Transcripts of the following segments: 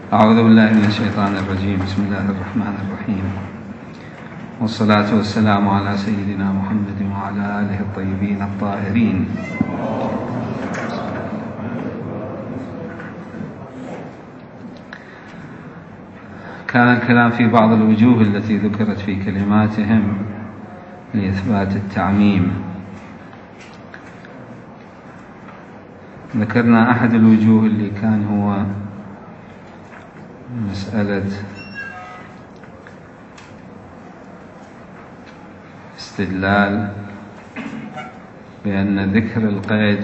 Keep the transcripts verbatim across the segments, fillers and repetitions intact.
أعوذ بالله من الشيطان الرجيم. بسم الله الرحمن الرحيم، والصلاة والسلام على سيدنا محمد وعلى آله الطيبين الطاهرين. كان الكلام في بعض الوجوه التي ذكرت في كلماتهم لإثبات التعميم. ذكرنا أحد الوجوه اللي كان هو مسألة استدلال بأن ذكر القيد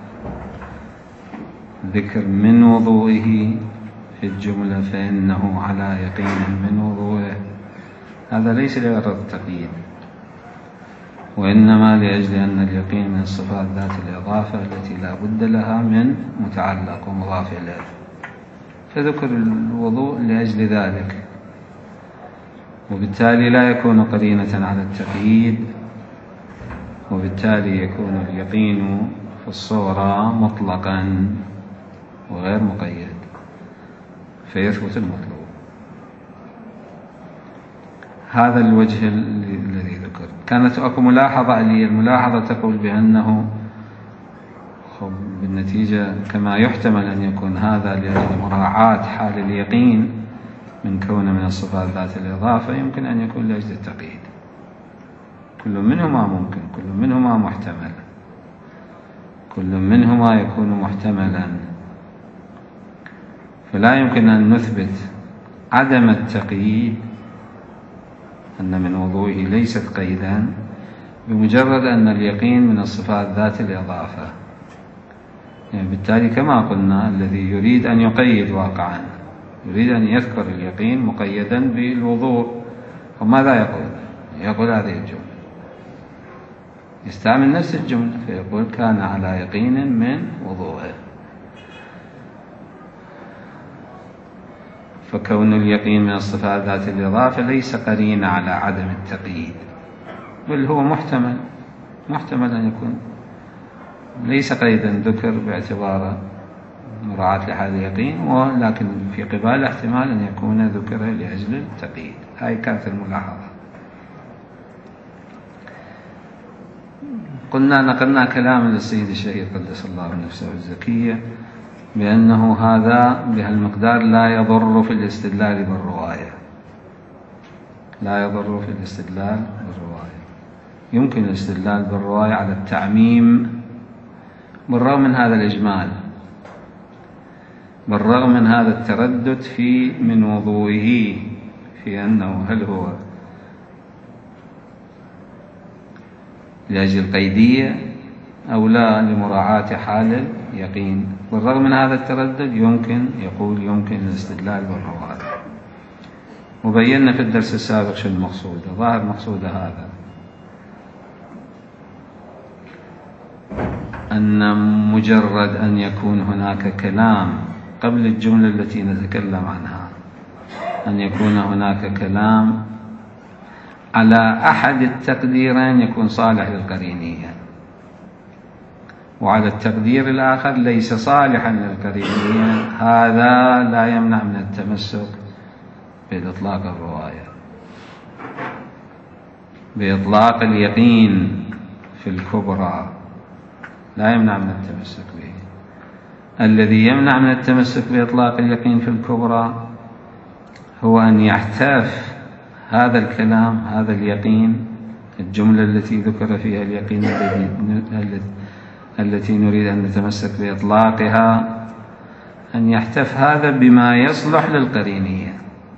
ذكر من وضوئه في الجملة فإنه على يقين من وضوئه، هذا ليس لغرض التقييد، وإنما لأجل أن اليقين من الصفات ذات الإضافة التي لا بد لها من متعلق ومضاف إليه، فذكر الوضوء لأجل ذلك، وبالتالي لا يكون قرينة على التقييد، وبالتالي يكون اليقين في الصورة مطلقا وغير مقيد فيثبت المطلوب. هذا الوجه الذي ذكر. كانت أكو ملاحظة لي، الملاحظة تقول بأنه بالنتيجة كما يحتمل أن يكون هذا لمراعاة حال اليقين من كونه من الصفات ذات الإضافة، يمكن أن يكون لأجل التقييد. كل منهما ممكن، كل منهما محتمل، كل منهما يكون محتملا، فلا يمكن أن نثبت عدم التقييد أن من وضوئه ليست قيدا بمجرد أن اليقين من الصفات ذات الإضافة. يعني بالتالي كما قلنا الذي يريد أن يقيد واقعا يريد أن يذكر اليقين مقيدا بالوضوء، وماذا يقول؟ يقول هذه الجملة، يستعمل نفس الجملة فيقول كان على يقين من وضوءه. فكون اليقين من الصفات ذات الإضافة ليس قرينة على عدم التقييد، بل هو محتمل محتمل أن يكون ليس قيدا ذكر باعتبار مراعاة لحال اليقين، ولكن في قبال احتمال أن يكون ذكر لأجل التقييد. هاي كانت الملاحظة. قلنا نقلنا كلاما للسيد الشهيد قدس الله نفسه الزكية بأنه هذا بهالمقدار لا يضر في الاستدلال بالرواية، لا يضر في الاستدلال بالرواية. يمكن الاستدلال بالرواية على التعميم بالرغم من هذا الإجمال، بالرغم من هذا التردد في من وضوئه، في أنه هل هو لأجل القيدية أو لا لمراعاة حال اليقين. بالرغم من هذا التردد يمكن يقول يمكن الاستدلال بالرواية. وبينا في الدرس السابق شو المقصود، ظاهر مقصود هذا أن مجرد أن يكون هناك كلام قبل الجملة التي نتكلم عنها، أن يكون هناك كلام على أحد التقديرين يكون صالح للقرينية، وعلى التقدير الآخر ليس صالحا للقرينية، هذا لا يمنع من التمسك بإطلاق الرواية، بإطلاق اليقين في الكبرى، لا يمنع من التمسك به. الذي يمنع من التمسك بإطلاق اليقين في الكبرى هو أن يحتاف هذا الكلام، هذا اليقين، الجملة التي ذكر فيها اليقين التي نريد أن نتمسك بإطلاقها، أن يحتف هذا بما يصلح للقرينية.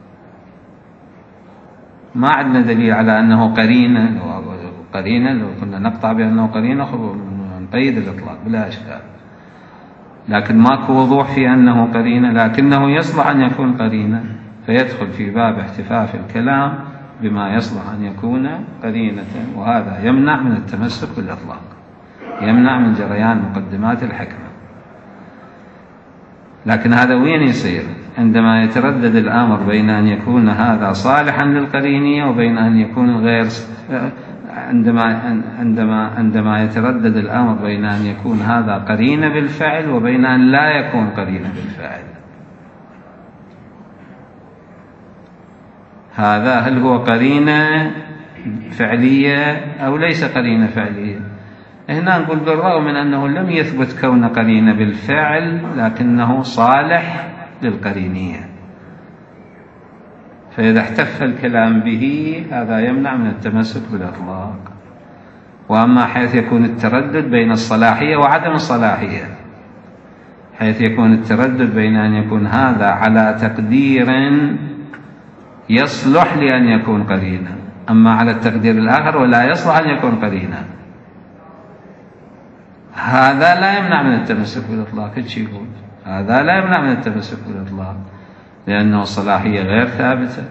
ما عندنا دليل على أنه قرينة، لو قرينة لو كنا نقطع بأنه قرينة نقيد الإطلاق بلا إشكال، لكن ماكو وضوح في أنه قرينة، لكنه يصلح أن يكون قرينة، فيدخل في باب احتفاف الكلام بما يصلح أن يكون قرينة، وهذا يمنع من التمسك بالإطلاق، يمنع من جريان مقدمات الحكمة. لكن هذا وين يصير؟ عندما يتردد الأمر بين أن يكون هذا صالحا للقرينية وبين أن يكون غير، عندما عندما عندما يتردد الأمر بين أن يكون هذا قرينة بالفعل وبين أن لا يكون قرينة بالفعل. هذا هل هو قرينة فعلية أو ليس قرينة فعلية؟ هنا نقول بالرغم من أنه لم يثبت كون قرينة بالفعل لكنه صالح للقرينية، فإذا احتف الكلام به هذا يمنع من التمسك بالإطلاق. وأما حيث يكون التردد بين الصلاحية وعدم الصلاحية، حيث يكون التردد بين أن يكون هذا على تقدير يصلح لأن يكون قرينا، أما على التقدير الآخر ولا يصلح أن يكون قرينا، هذا لا يمنع من التمسك بالإطلاق. كل شيء يقول هذا لا يمنع من التمسك بالإطلاق، لأنه الصلاحية غير ثابتة.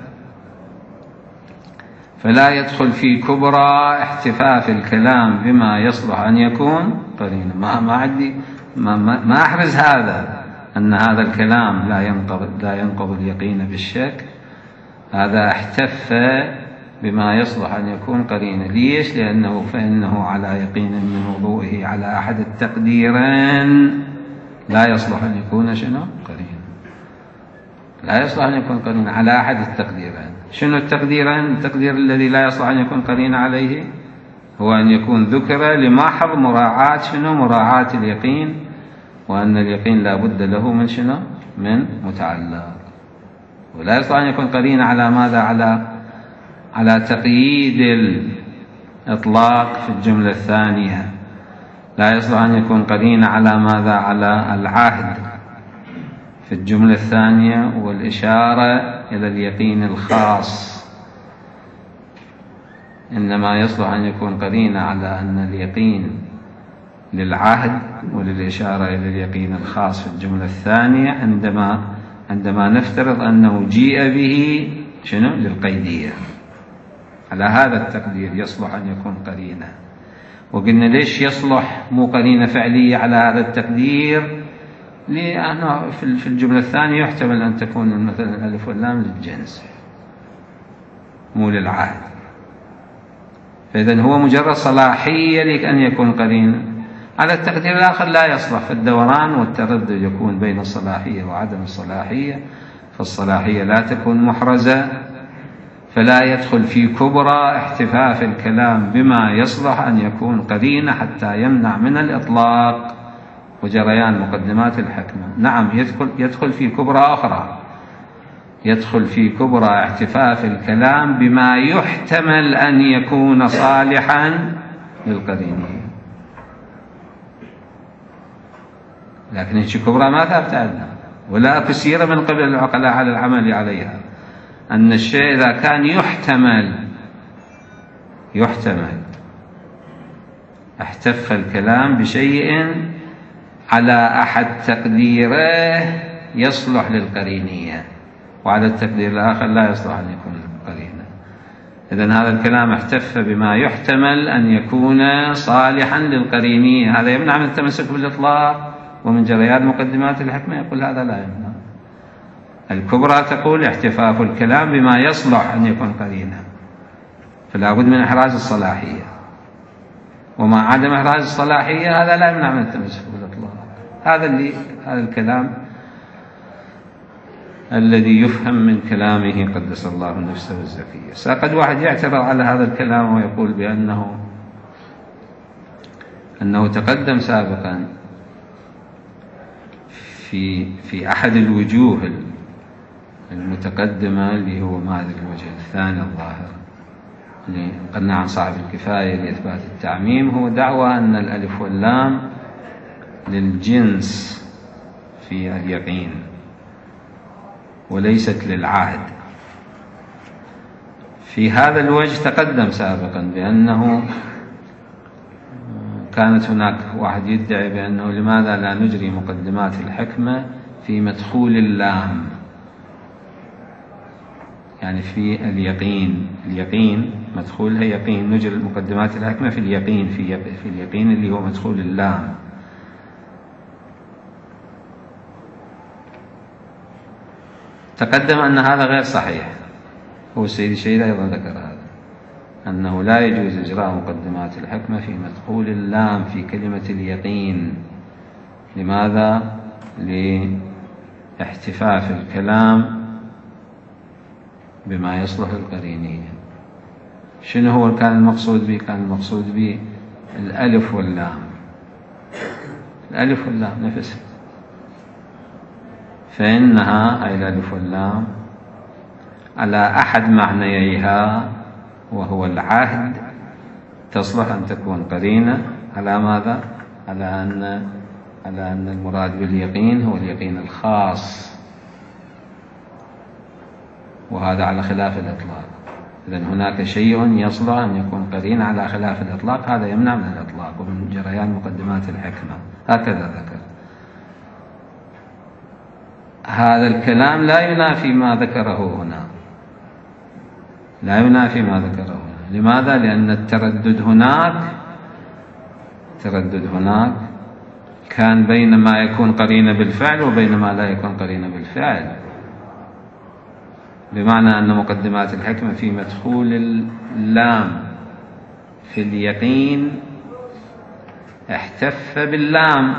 فلا يدخل في كبرى احتفاف الكلام بما يصلح أن يكون قرينا. ما ما عندي ما, ما, ما أحرز هذا أن هذا الكلام لا ينقض لا ينقض اليقين بالشك. هذا احتف بما يصلح أن يكون قرينا. ليش؟ لأنه فإنه على يقين من وضوئه على أحد التقديرين لا يصلح أن يكون شنو قرينا. لا يصلح أن يكون قرينا على أحد التقديرين. شنو التقديرين؟ التقدير الذي لا يصلح أن يكون قرينا عليه هو أن يكون ذكر لمحض مراعاة شنو مراعاة اليقين، وأن اليقين لا بد له من شنو من متعلق. ولا يصلح أن يكون قرينا على ماذا؟ على على تقييد الإطلاق في الجملة الثانية. لا يصلح أن يكون قرينا على ماذا؟ على العهد في الجملة الثانية والإشارة إلى اليقين الخاص. إنما يصلح أن يكون قرينا على أن اليقين للعهد وللإشارة إلى اليقين الخاص في الجملة الثانية عندما عندما نفترض أنه جيء به شنو للقيدية. على هذا التقدير يصلح أن يكون قرينة. وقلنا ليش يصلح مو قرينة فعلية على هذا التقدير؟ لأنه في الجملة الثانية يحتمل أن تكون مثلا الألف واللام للجنس مو للعهد، فإذا هو مجرد صلاحية لأن يكون قرينة. على التقدير الآخر لا يصلح، فالدوران والتردد يكون بين الصلاحية وعدم الصلاحية، فالصلاحية لا تكون محرزة، فلا يدخل في كبرى احتفاف الكلام بما يصلح أن يكون قرينة حتى يمنع من الإطلاق وجريان مقدمات الحكمة. نعم يدخل, يدخل في كبرى أخرى، يدخل في كبرى احتفاف الكلام بما يحتمل أن يكون صالحا للقرينة، لكن هيك كبرى ما ثابت عندنا ولا تسير من قبل العقلاء على العمل عليها. أن الشيء إذا كان يحتمل يحتمل احتف الكلام بشيء على أحد تقديره يصلح للقرينية، وعلى التقدير الآخر لا يصلح أن يكون قرينة. إذن هذا الكلام احتف بما يحتمل أن يكون صالحا للقرينية، هذا يمنع من التمسك بالإطلاق ومن جريان مقدمات الحكمة. يقول هذا لا يمنع. الكبرى تقول احتفاف الكلام بما يصلح أن يكون قرينة، فلا بد من إحراز الصلاحية، ومع عدم إحراز الصلاحية هذا لا يمنع من التمسك بالإطلاق. هذا اللي هذا الكلام الذي يفهم من كلامه قدس الله نفسه الزكية. ساقد واحد يعترض على هذا الكلام ويقول بأنه أنه تقدم سابقا في في أحد الوجوه المتقدمة اللي هو ماذا الوجه الثاني الظاهر اللي قلنا عن صاحب الكفاية لإثبات التعميم، هو دعوى أن الألف واللام للجنس في اليقين وليست للعهد. في هذا الوجه تقدم سابقا بأنه كانت هناك واحد يدعي بأنه لماذا لا نجري مقدمات الحكمة في مدخول اللام، يعني في اليقين. اليقين مدخولها يقين، نجري مقدمات الحكمة في اليقين في في اليقين اللي هو مدخول اللام. تقدم أن هذا غير صحيح، هو السيد الشهيد أيضا ذكر هذا، أنه لا يجوز إجراء مقدمات الحكمة في مدخول اللام في كلمة اليقين. لماذا؟ لاحتفاف الكلام بما يصلح للقرينية. شنو هو كان المقصود به؟ كان المقصود به الألف واللام، الألف واللام نفسها، فإنها هاي الألف واللام على أحد معنييها وهو العهد تصلح أن تكون قرينة على ماذا؟ على أن على أن المراد باليقين هو اليقين الخاص، وهذا على خلاف الإطلاق. إذن هناك شيء يصلح أن يكون قرين على خلاف الإطلاق، هذا يمنع من الإطلاق ومن جريان مقدمات الحكمة. هكذا ذكر. هذا الكلام لا ينافي ما ذكره هنا، لا ينافي ما ذكره هنا. لماذا؟ لأن التردد هناك التردد هناك كان بين ما يكون قرينة بالفعل وبين ما لا يكون قرينة بالفعل، بمعنى أن مقدمات الحكمة في مدخول اللام في اليقين احتف باللام.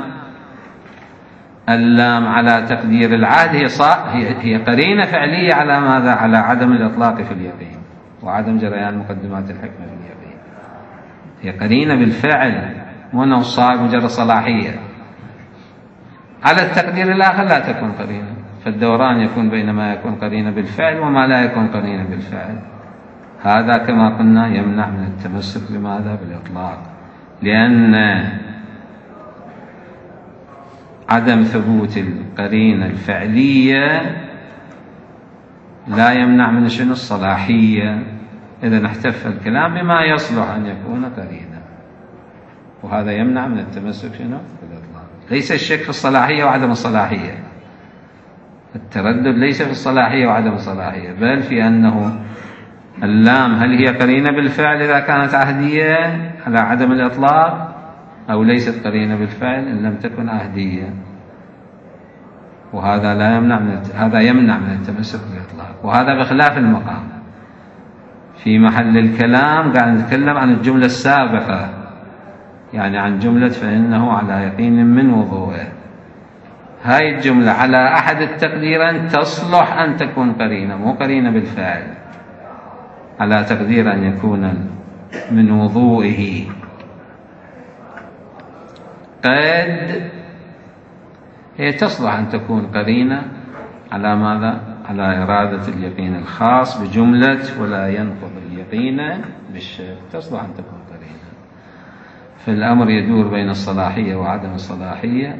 اللام على تقدير العهد هي هي هي قرينة فعلية على ماذا؟ على عدم الإطلاق في اليقين وعدم جريان مقدمات الحكمة في اليقين. هي قرينة بالفعل، مو أنه صار مجرد صلاحية. على التقدير الآخر لا تكون قرينة، فالدوران يكون بين ما يكون قرينة بالفعل وما لا يكون قرينة بالفعل. هذا كما قلنا يمنع من التمسك بماذا؟ بالإطلاق، لأن عدم ثبوت القرينة الفعلية لا يمنع من شنو؟ الصلاحية. إذا احتف الكلام بما يصلح أن يكون قرينة، وهذا يمنع من التمسك شنو؟ بالإطلاق. ليس الشك في الصلاحية وعدم الصلاحية، التردد ليس في الصلاحية وعدم الصلاحية، بل في أنه اللام هل هي قرينة بالفعل إذا كانت عهدية على عدم الإطلاق، أو ليست قرينة بالفعل إن لم تكن عهدية. وهذا لا يمنع من هذا يمنع من التمسك بالإطلاق، وهذا بخلاف المقام. في محل الكلام قاعد نتكلم عن الجملة السابقة، يعني عن جملة فإنه على يقين من وضوءه. هاي الجملة على أحد التقديرين تصلح أن تكون قرينة، مو قرينة بالفعل، على تقدير أن يكون من وضوئه. قد هي تصلح أن تكون قرينة على ماذا؟ على إرادة اليقين الخاص بجملة ولا ينقض اليقين بالشك، تصلح أن تكون قرينة. فالأمر يدور بين الصلاحية وعدم الصلاحية،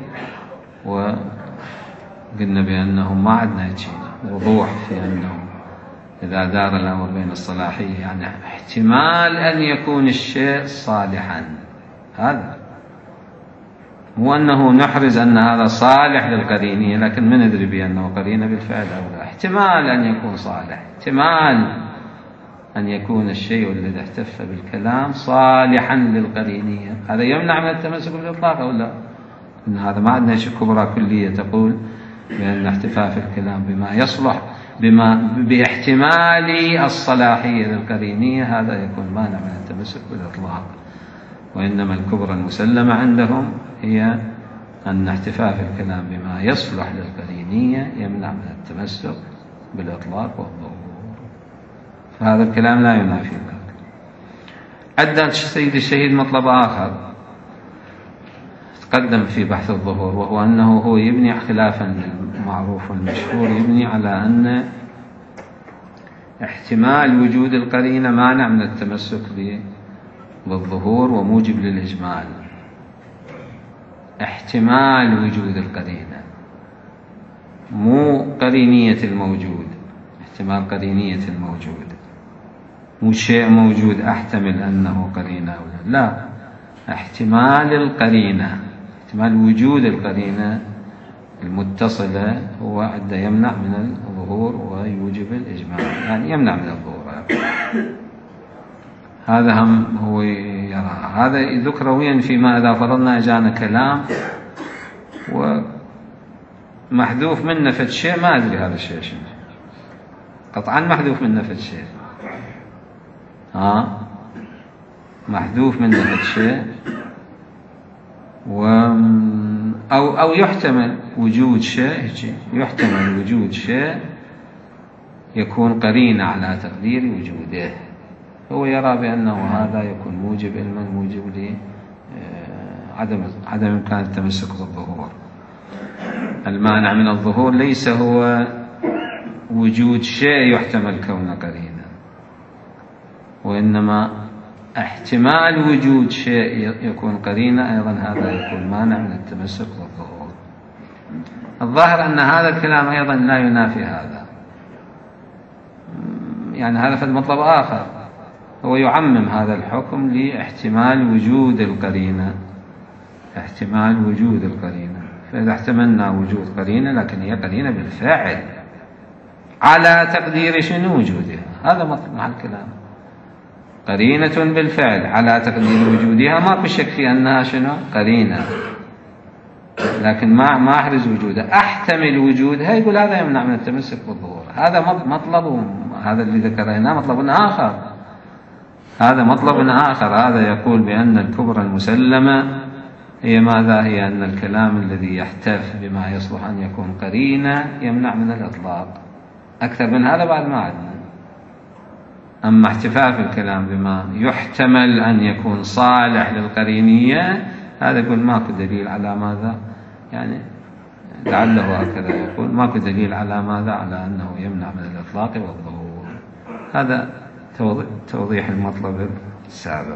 وقلنا بأنهم ما عندنا شيء وضوح في أنهم إذا دار الأمر بين الصلاحية يعني احتمال أن يكون الشيء صالحا، هذا مو أنه نحرز أن هذا صالح للقرينية، لكن ما ندري بأنه قرينة بالفعل أو لا. احتمال أن يكون صالح، احتمال أن يكون الشيء الذي احتف بالكلام صالحا للقرينية، هذا يمنع من التمسك بالإطلاق أو لا؟ إن هذا ما عندنا شيء كبرى كلية تقول بأن احتفاء في الكلام بما يصلح بما باحتمال الصلاحية للقرينية هذا يكون مانع من التمسك بالإطلاق. وإنما الكبرى المسلمة عندهم هي أن احتفاء في الكلام بما يصلح للقرينية يمنع من التمسك بالإطلاق والظهور. فهذا الكلام لا ينافي ذلك. أدى السيد الشهيد مطلب آخر تقدم في بحث الظهور، وهو أنه هو يبني خلافا للمعروف والمشهور، يبني على أن احتمال وجود القرينة مانع من التمسك بالظهور وموجب للإجمال. احتمال وجود القرينة مو قرينية الموجود، احتمال قرينية الموجود، مو شيء موجود أحتمل أنه قرينة أو لا، لا، احتمال القرينة، احتمال وجود القرينة المتصلة هو عند يمنع من الظهور ويوجب الإجمال، يعني يمنع من الظهور. هذا هم هو يرى. هذا ذكرويا فيما إذا فرضنا أجانا كلام ومحذوف منه فد شيء ما أدري هذا الشيء شنو، قطعا محذوف منه فد شيء، ها محذوف منه فد شيء، و أو أو يحتمل وجود شيء، يحتمل وجود شيء يكون قرينة على تقدير وجوده. هو يرى بأنه هذا يكون موجب علما، موجب لعدم عدم إمكان التمسك بالظهور. المانع من الظهور ليس هو وجود شيء يحتمل كونه قرينة، وإنما احتمال وجود شيء يكون قرينة أيضا هذا يكون مانع من التمسك بالظهور. الظاهر أن هذا الكلام أيضا لا ينافي هذا، يعني هذا في المطلب آخر، هو يعمم هذا الحكم لاحتمال وجود القرينة، احتمال وجود القرينة. فإذا احتملنا وجود قرينة لكن هي قرينة بالفعل على تقدير شنو وجودها، هذا مطلب مع الكلام. قرينة بالفعل على تقدير وجودها، ما في شك في أنها شنو قرينة، لكن ما ما أحرز وجودها، أحتمل وجودها، يقول هذا يمنع من التمسك بالظهور. هذا مطلب، هذا اللي ذكرناه مطلب آخر، هذا مطلب آخر. هذا يقول بأن الكبرى المسلمة هي ماذا؟ هي أن الكلام الذي يحتف بما يصلح أن يكون قرينة يمنع من الإطلاق. أكثر من هذا بعد ما عندنا. أما احتفاف الكلام بما يحتمل أن يكون صالح للقرينية، هذا يقول ماكو دليل على ماذا، يعني لعله هكذا يقول ماكو دليل على ماذا، على أنه يمنع من الإطلاق والظهور. هذا توضيح المطلب السابق.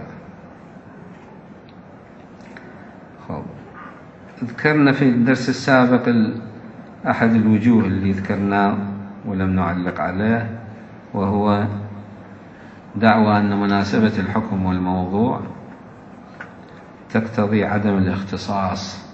خب. ذكرنا في الدرس السابق أحد الوجوه اللي ذكرناه ولم نعلق عليه، وهو دعوى أن مناسبة الحكم والموضوع تقتضي عدم الاختصاص.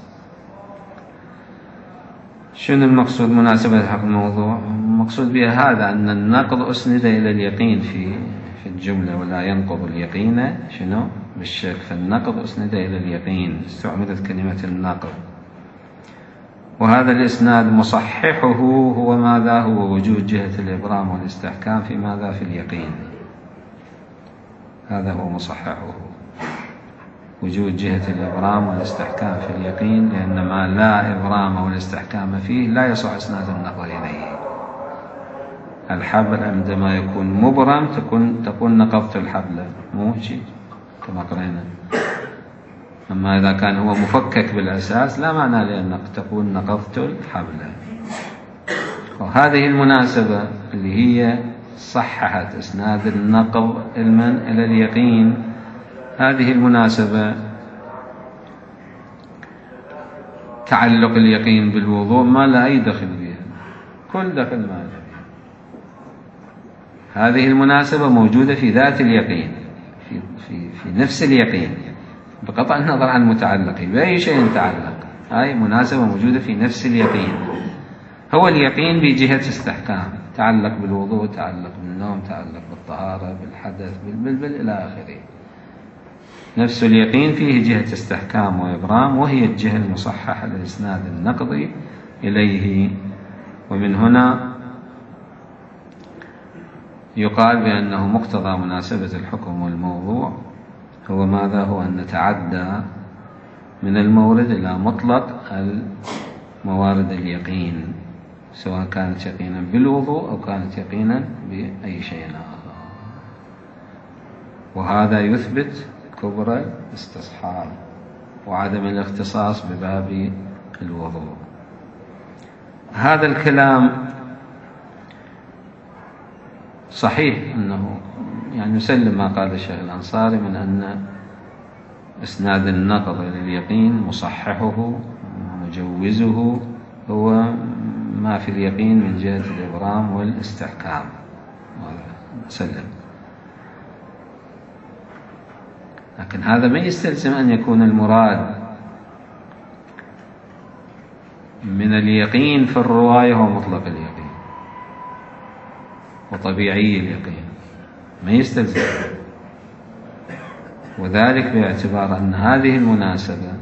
شنو المقصود مناسبة الحكم والموضوع؟ المقصود بها هذا أن النقض أسند إلى اليقين في في الجملة، ولا ينقض اليقين شنو بالشك، فالنقض أسند إلى اليقين، استعملت كلمة النقض. وهذا الإسناد مصححه هو ماذا؟ هو وجود جهة الإبرام والاستحكام في ماذا؟ في اليقين. هذا هو مصححه، وجود جهة الإبرام والاستحكام في اليقين، لأن ما لا إبرام والاستحكام فيه لا يصح إسناد النقض إليه. الحبل عندما يكون مبرم تكون تكون نقضت الحبل، مو شيء كما قرأنا. أما إذا كان هو مفكك بالأساس لا معنى لأنك تكون نقضت الحبل. وهذه المناسبة اللي هي صححت إسناد النقض علما إلى اليقين، هذه المناسبة تعلق اليقين بالوضوء ما لا أي دخل بها، كل دخل ما لا. هذه المناسبة موجودة في ذات اليقين، في, في, في نفس اليقين، بقطع النظر عن متعلقه بأي شيء تعلق. هاي مناسبة موجودة في نفس اليقين. هو اليقين بجهة استحكام، تعلق بالوضوء، تعلق بالنوم، تعلق بالطهارة، بالحدث، بالبلبل إلى آخره. نفس اليقين فيه جهة استحكام وإبرام، وهي الجهة المصححة لإسناد النقض إليه. ومن هنا يقال بأنه مقتضى مناسبة الحكم والموضوع هو ماذا؟ هو أن نتعدى من المورد إلى مطلق الموارد اليقين، سواء كانت يقينا بالوضوء أو كانت يقينا بأي شيء آخر. وهذا يثبت كبرى الاستصحاب وعدم الاختصاص بباب الوضوء. هذا الكلام صحيح أنه يعني نسلم ما قال الشيخ الأنصاري من أن إسناد النقض إلى اليقين مصححه مجوزه هو ما في اليقين من جهة الإبرام والاستحكام، نسلم. لكن هذا ما يستلزم أن يكون المراد من اليقين في الرواية هو مطلق اليقين وطبيعي اليقين، ما يستلزم. وذلك باعتبار أن هذه المناسبة،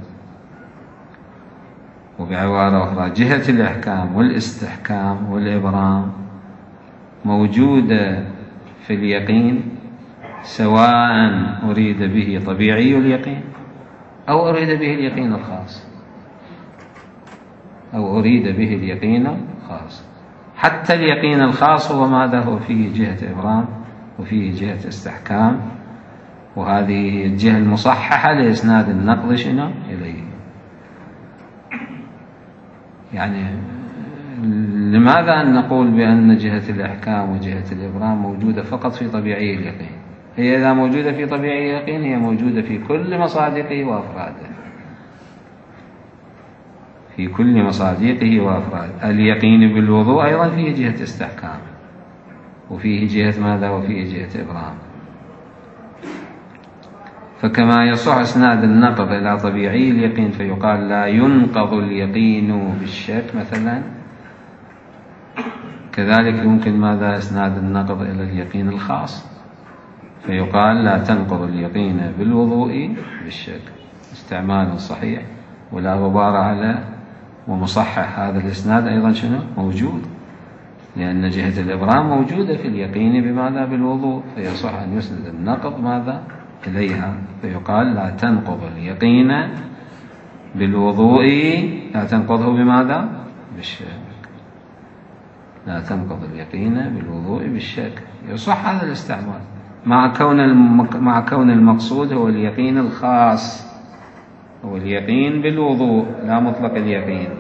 وبعبارة أخرى جهة الإحكام والاستحكام والإبرام موجودة في اليقين، سواء أريد به طبيعي اليقين أو أريد به اليقين الخاص أو أريد به اليقين الخاص. حتى اليقين الخاص هو ماذا؟ هو فيه جهة إبرام وفيه جهة استحكام، وهذه الجهة المصححة لإسناد النقض شنو إليه. يعني لماذا أن نقول بأن جهة الإحكام وجهة الإبرام موجودة فقط في طبيعي اليقين؟ هي إذا موجودة في طبيعي اليقين هي موجودة في كل مصادقه وأفراده، في كل مصادقه وأفراده. اليقين بالوضوء أيضا فيه جهة استحكام وفيه جهة ماذا؟ وفيه جهة إبرام. فكما يصح إسناد النقض إلى طبيعي اليقين فيقال لا ينقض اليقين بالشك مثلا، كذلك يمكن ماذا؟ إسناد النقض إلى اليقين الخاص فيقال لا تنقض اليقين بالوضوء بالشك. استعمال صحيح ولا غبار على ومصحح هذا الإسناد أيضا شنو؟ موجود، لأن جهة الإبرام موجودة في اليقين بماذا؟ بالوضوء، فيصح أن يسند النقض ماذا؟ إليها، فيقال لا تنقض اليقين بالوضوء، لا تنقضه بماذا؟ بالشك. لا تنقض اليقين بالوضوء بالشك، يصح هذا الاستعمال مع كون المك... مع كون المقصود هو اليقين الخاص، هو اليقين بالوضوء لا مطلق اليقين.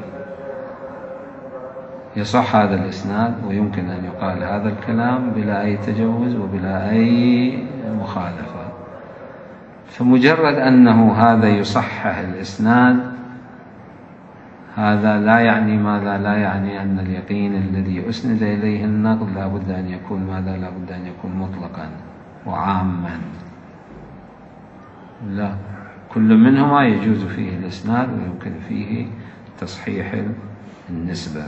يصح هذا الإسناد ويمكن أن يقال هذا الكلام بلا أي تجوز وبلا أي مخالفة. فمجرد أنه هذا يصحح الإسناد هذا لا يعني ماذا؟ لا يعني أن اليقين الذي أسند إليه النقض لا بد أن يكون ماذا؟ لا بد أن يكون مطلقا وعاما، لا، كل منهما يجوز فيه الإسناد ويمكن فيه تصحيح النسبة.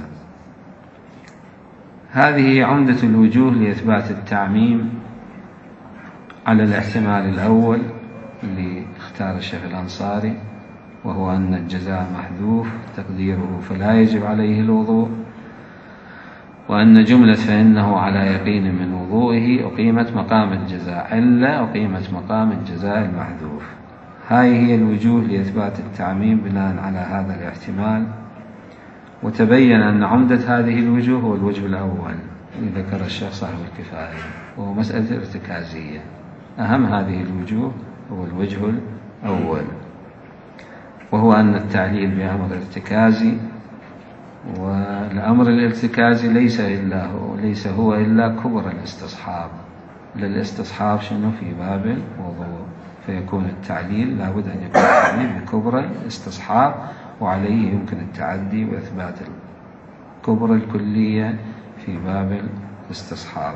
هذه عمدة الوجوه لإثبات التعميم على الاحتمال الأول اللي اختار الشيخ الأنصاري، وهو أن الجزاء محذوف تقديره فلا يجب عليه الوضوء، وأن جملة فإنه على يقين من وضوئه أقيمت مقام الجزاء إلا أقيمت مقام الجزاء المحذوف. هذه هي الوجوه لإثبات التعميم بناء على هذا الاحتمال. وتبين أن عمدة هذه الوجوه هو الوجه الأول الذي ذكر الشيخ صاحب الكفاية، وهو مسألة ارتكازية. أهم هذه الوجوه هو الوجه الأول، وهو أن التعليل بأمر ارتكازي، والأمر الارتكازي ليس إلا هو ليس هو إلا كبر الاستصحاب، للاستصحاب شنو في باب الوضوء، فيكون التعليل لا بد أن يكون التعليل بكبر الاستصحاب، وعليه يمكن التعدي وإثبات الكبر الكلية في باب الاستصحاب.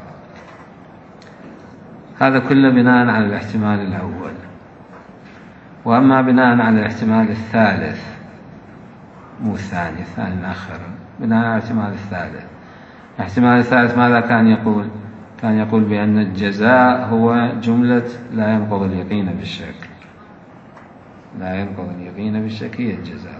هذا كله بناء على الاحتمال الأول. وأما بناء على الاحتمال الثالث، مو الثاني، الثاني الآخر، بناء على الاحتمال الثالث. الاحتمال الثالث ماذا كان يقول؟ كان يقول بأن الجزاء هو جملة لا ينقض اليقين بالشك، لا ينقض اليقين بالشك هي الجزاء.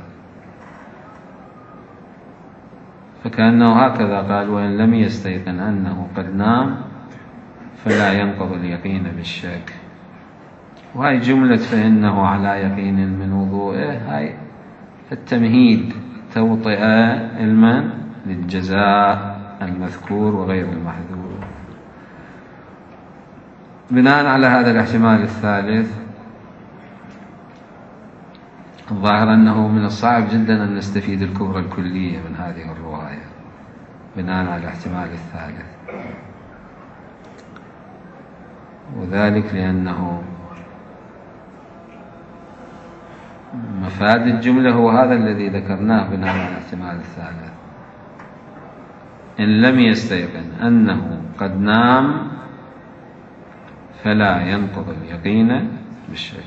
فكأنه هكذا قال: وإن لم يستيقن أنه قد نام فلا ينقض اليقين بالشك. وهي جملة فإنه على يقين من وضوئه، هاي التمهيد توطئة علما للجزاء المذكور وغير المحذور. بناء على هذا الاحتمال الثالث، الظاهر أنه من الصعب جدا أن نستفيد الكبرى الكلية من هذه الرواية بناء على الاحتمال الثالث، وذلك لأنه مفاد الجملة هو هذا الذي ذكرناه بناء على الاحتمال الثالث: إن لم يستيقن أنه قد نام فلا ينقض اليقين بالشك،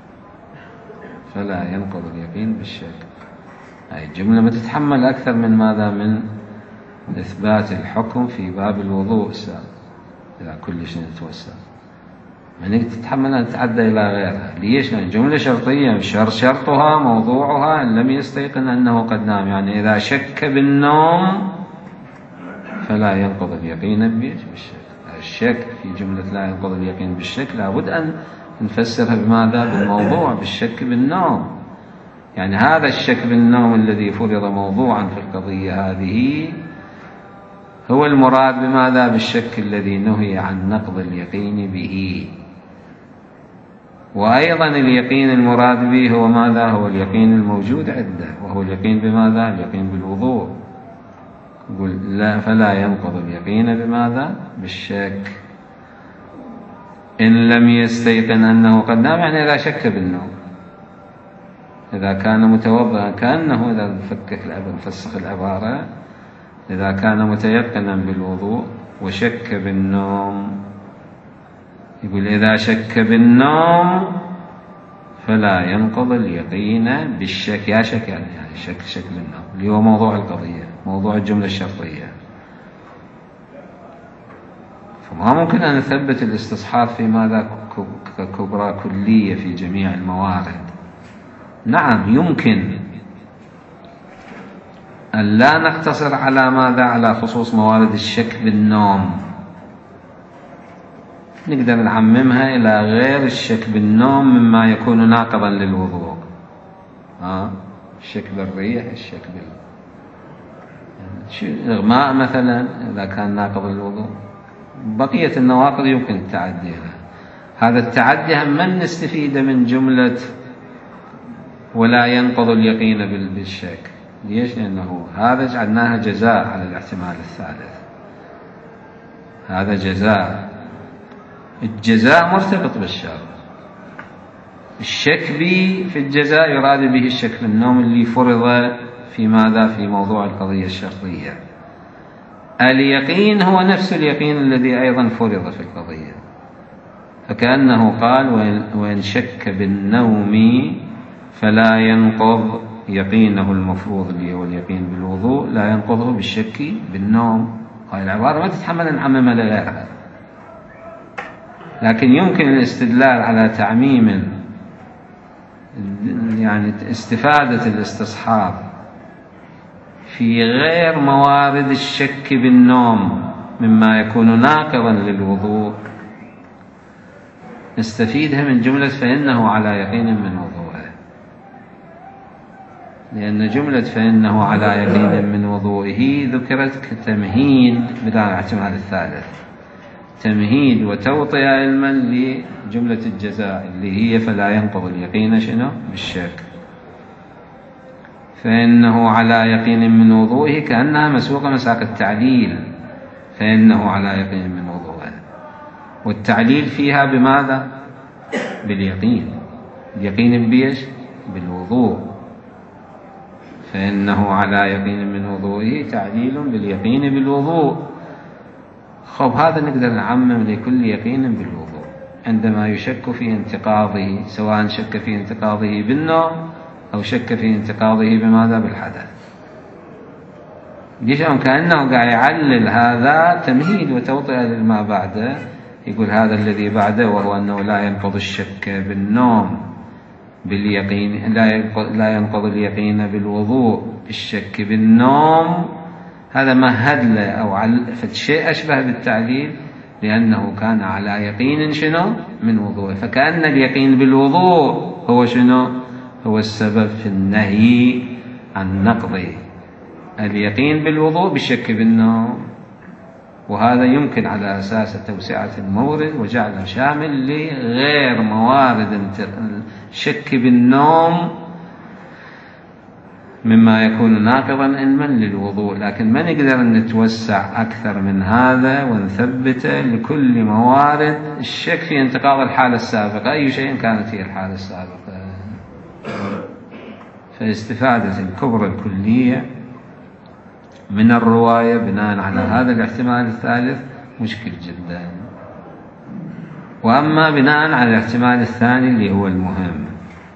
فلا ينقض اليقين بالشك. هذه الجملة ما تتحمل أكثر من ماذا؟ من إثبات الحكم في باب الوضوء إلى كل شيء يتوسع، يعني تتحمل أن تتعدى إلى غيرها. ليش؟ لأن الجملة شرطية، شرط شرطها موضوعها إن لم يستيقن أنه قد نام، يعني إذا شك بالنوم فلا ينقض اليقين بالشك. الشك في جملة لا ينقض اليقين بالشك لابد أن نفسرها بماذا؟ بالموضوع، بالشك بالنوم. يعني هذا الشك بالنوم الذي فرض موضوعا في القضية هذه هو المراد بماذا؟ بالشك الذي نهي عن نقض اليقين به. وأيضا اليقين المراد به هو ماذا؟ هو اليقين الموجود عنده، وهو اليقين بماذا؟ اليقين بالوضوء. يقول لا، فلا ينقض اليقين بماذا؟ بالشك. إن لم يستيقن أنه قد نام، يعني إذا شك بالنوم، إذا كان متوضئا كأنه، إذا نفكك نفسخ العبارة، إذا كان متيقنا بالوضوء وشك بالنوم، يقول إذا شك بالنوم فلا ينقض اليقين بالشك. يا شك يعني, يعني شك شك بالنوم، اللي هو موضوع القضية، موضوع الجملة الشرطية. فما ممكن أن نثبت الاستصحاب في ماذا؟ كبرى كلية في جميع الموارد. نعم يمكن أن لا نقتصر على ماذا؟ على خصوص موارد الشك بالنوم، نقدر نعممها إلى غير الشك بالنوم مما يكون ناقضا للوضوء. آه الشك بالريح، الشك بالإغماء مثلا إذا كان ناقض للوضوء. بقية النواقض يمكن التعدي لها. هذا التعدي هم من نستفيد من جملة ولا ينقض اليقين بالشك. ليش؟ لأنه هذا جعلناها جزاء على الاحتمال الثالث، هذا جزاء. الجزاء مرتبط بالشر. الشك به في الجزاء يراد به الشك في النوم اللي فرض في ماذا؟ في موضوع القضية الشرطية. اليقين هو نفس اليقين الذي أيضا فرض في القضية، فكأنه قال وإن شك بالنوم فلا ينقض يقينه المفروض اللي هو اليقين بالوضوء، لا ينقضه بالشك بالنوم. هاي العبارة ما تتحمل نعممها لغيرها، لكن يمكن الاستدلال على تعميم، يعني استفادة الاستصحاب في غير موارد الشك بالنوم مما يكون ناقضا للوضوء، نستفيدها من جملة فإنه على يقين من وضوءه. لأن جملة فإنه على يقين من وضوئه ذكرت كتمهيد بدون الاحتمال الثالث، تمهيد وتوطئة علما لجملة الجزاء اللي هي فلا ينقض اليقين شنو؟ بالشك. فإنه على يقين من وضوئه كأنها مسوقة مساق التعليل، فإنه على يقين من وضوئه، والتعليل فيها بماذا؟ باليقين. اليقين بيش؟ بالوضوء. فإنه على يقين من وضوئه تعليل باليقين بالوضوء. خب هذا نقدر نعمم لكل يقين بالوضوء عندما يشك في انتقاضه، سواء شك في انتقاضه بالنوم أو شك في انتقاضه بماذا؟ بالحدث. ليش؟ كأنه قاعد يعلل هذا تمهيد وتوطئة لما بعده. يقول هذا الذي بعده وهو أنه لا ينقض الشك بالنوم باليقين، لا ينقض اليقين بالوضوء الشك بالنوم. هذا مهد له أو شيء أشبه بالتعليل، لأنه كان على يقين شنو؟ من وضوء. فكأن اليقين بالوضوء هو شنو؟ هو السبب في النهي عن نقضه. اليقين بالوضوء بالشك بالنوم، وهذا يمكن على أساس توسعة المورد وجعله شامل لغير موارد الشك بالنوم مما يكون ناقضا علما للوضوء. لكن ما نقدر نتوسع أكثر من هذا ونثبته لكل موارد الشك في انتقاض الحالة السابقة، أي شيء كانت هي الحالة السابقة. فاستفادة الكبرى الكلية من الرواية بناء على هذا الاحتمال الثالث مشكل جدا. وأما بناء على الاحتمال الثاني اللي هو المهم،